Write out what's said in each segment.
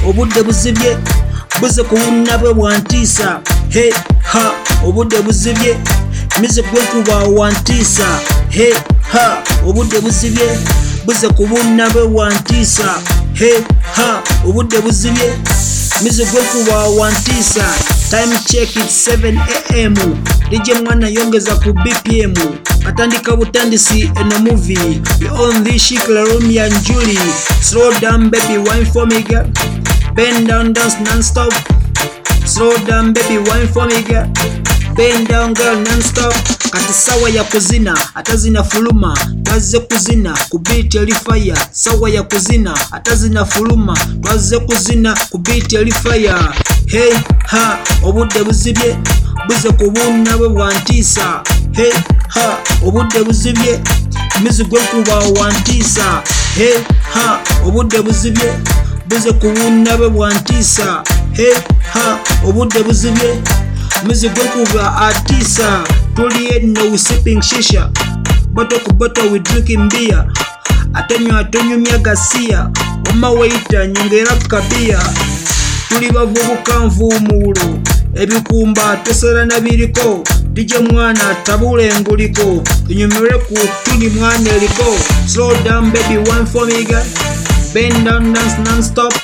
obudde buzibye buze kuwunna bwe bwantiisa. Hey ha obudde buzibye mize gwekuba wantiisa. Hey ha obudde buzibye buze kuwunna bwe bwantiisa. Hey ha obudde buzibye mize gwekuba wantiisa. Time check it's 7 AM. DJ Mwana yongeza ku BPM. Atandika butandisi eno movie. We on this chic la Romeo and Julie. Slow down baby wine for me girl. Bend down dance non-stop. Slow down baby wine for me girl. Bend down girl non-stop. Kati sawa ya kuzina atazina fuluma. Twaze kuzina ku beat eli fire. Sawa ya kuzina atazina fuluma. Twaze kuzina ku beat eli fire. Hey ha obudde buzibye buze kuwunna bwe bwantiisa. Hey ha obudde buzibye mize gwekuba wantiisa. Hey ha obudde buzibye buze kuwunna bwe bwantiisa. Hey ha obudde buzibye mize gwekuba atiisa. Tuli eno we sipping shisha. Bottle ku bottle we drinking beer. Atonyumya gasiya. Omawaita nyongera kabia. Tuli bavubuka nvuumuulo. Ebikumba tosera nabiriko. DJ Mwana tabula enguliko. Tunyumire ku tuli mwana eliko. Slow down baby wine for me girl. Bend down dance non-stop.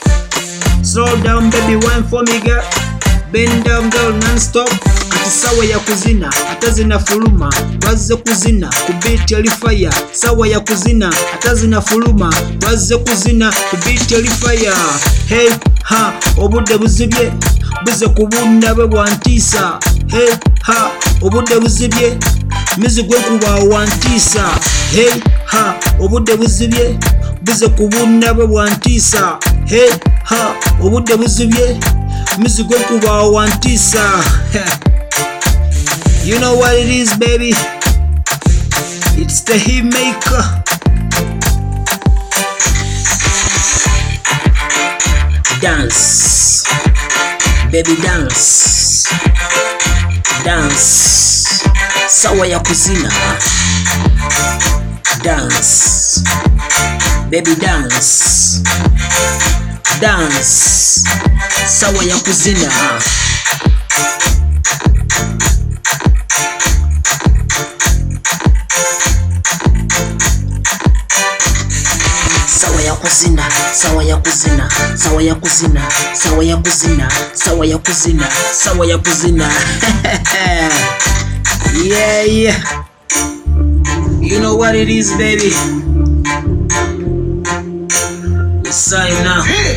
Slow down baby wine for me girl. Bend down girl non-stop. Kati sawa ya kuzina atazina fuluma. Twaze kuzina ku beat eli fire. Sawa ya kuzina atazina fuluma. Twaze kuzina ku beat eli fire. Hey ha obudde buzibye buze kuwunna bwe bwantiisa. Hey ha obudde buzibye mize gwekuba wantiisa. Hey ha obudde buzibye buze kuwunna bwe bwantiisa. Hey ha obudde buzibye mize gwekuba wantiisa. You know what it is baby. It's the hit maker. Dance baby dance. Dance sawa ya kuzina. Dance baby dance. Dance sawa ya kuzina. Sawa ya kuzina, sawa ya kuzina, sawa ya kuzina, sawa ya kuzina, sawa ya kuzina, sawa ya kuzina. Yeah, yeah. You know what it is, baby. It's sign now.